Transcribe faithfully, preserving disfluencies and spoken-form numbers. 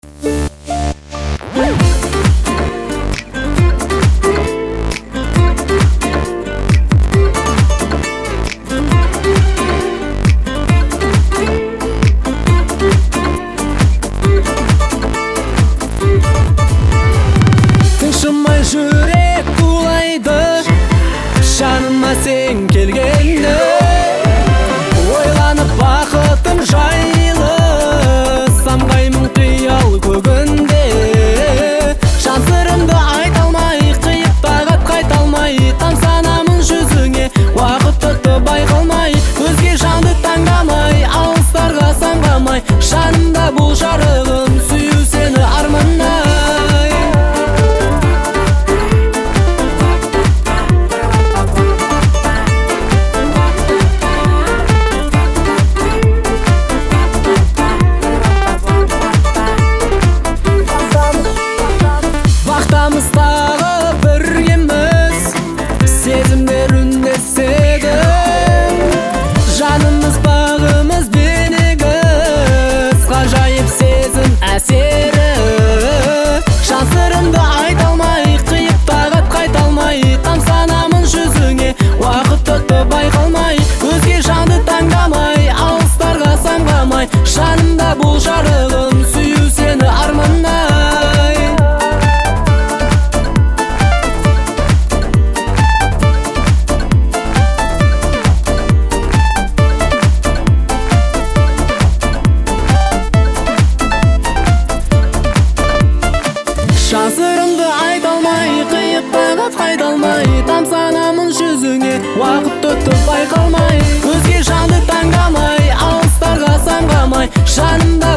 Тыншымай жүрек тулайды, жаныма сен келгенде. Ойланып бақытым жайлы, самғаймын қиял көгінде. Жан сырымды айта алмай, қиып тағат қайта алмай, тамсанамын жүзіңе, уақытты байқалмай. Өзге жанды таңдамай, алыстарға самғамай, жанымда бұл жарығым, сүю сені армандай. Бақтамыздағы біргеміз, сезімдер үндеседі. Жанымыз бағымыз бенегіз, ғажайып сезім әсері. Жан сырымды айта алмай, қиып тағат қайта алмай, тамсанамын жүзіңе, уақытты байқалмай. Өзге жанды таңдамай, алыстарға самғамай, жанымда бұл жарығым, сүю сені армандай. Жан сырымды айта алмай, қиып тағат қайта алмай, тамсанамын жүзіңе, уақыт өтіп байқалмай. Өзге жанды таңдамай, алыстарға самғамай, жанымда